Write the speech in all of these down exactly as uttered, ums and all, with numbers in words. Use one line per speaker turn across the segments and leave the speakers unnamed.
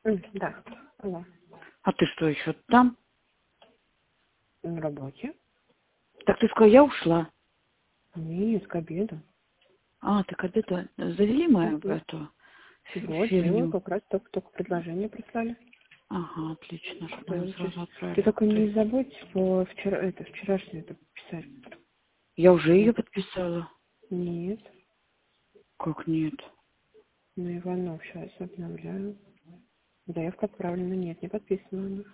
М, Да. Алло.
А ты что, еще там?
На работе?
Так ты сказала, я ушла.
Нет, к обеду.
А, так обеда завели мы
Угу.
эту фи-
Вот, делаю,
фигню.
как раз только, только предложение прислали.
Ага, отлично, что мы
Получишь.
сразу
Ты
отправили.
только
Ты-
не забудь по вчера, это, вчерашнее это писать.
Я уже
Я
ее
под-
подписала.
Нет.
Как нет?
На Иванов сейчас обновляю. Заявка отправлена. Нет, не подписана она.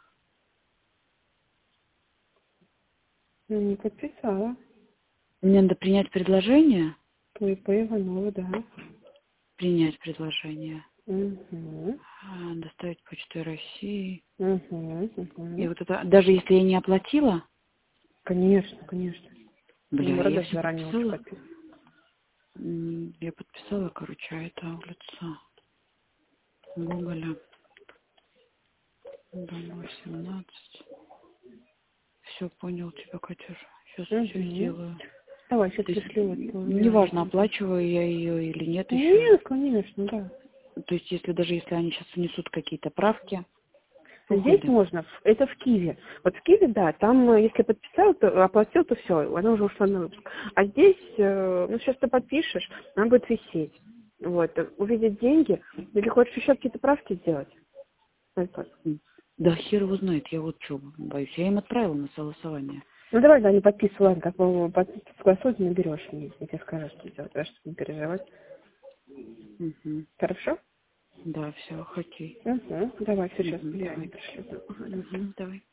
Ну, не подписала.
Мне надо принять предложение?
По И П Иванова, да.
Принять предложение.
Угу.
А, доставить почтой России.
Угу.
И
Угу.
вот это, даже если я не оплатила,
Конечно, конечно.
бля,
Номера
я
даже
все
заранее лучше
подписала.
подписывать.
М, Я подписала, короче, а это улица Гоголя, дом восемнадцать. Все, понял тебя, Катюша. Сейчас все
Угу.
сделаю.
Давай, сейчас
То есть,
пришлю вот по
м, неважно,
реальному.
оплачиваю я ее или нет еще.
Нет, конечно, да.
То есть, если даже если они сейчас внесут какие-то правки, ну хуй
Здесь
да.
можно, в- это в Киеве. Вот в Киеве, да, там, э, если подписал, то оплатил, то все, она уже ушла на выпуск. А здесь, э, ну, сейчас ты подпишешь, она будет висеть. Вот, э, увидеть деньги, или хочешь еще какие-то правки сделать? Ну, как?
М. Да хер его знает, я вот что боюсь. Я им отправила на согласование.
Ну, давай, да, не подписывай, ладно, как бы подписывать согласовать, наберешь мне, я тебе скажу, что делать, да, чтобы не переживать.
Угу.
Хорошо?
Да, все, окей.
Угу, давай, сейчас
Угу,
реально
давай.
пришлю. Ага, давай.
Угу, давай.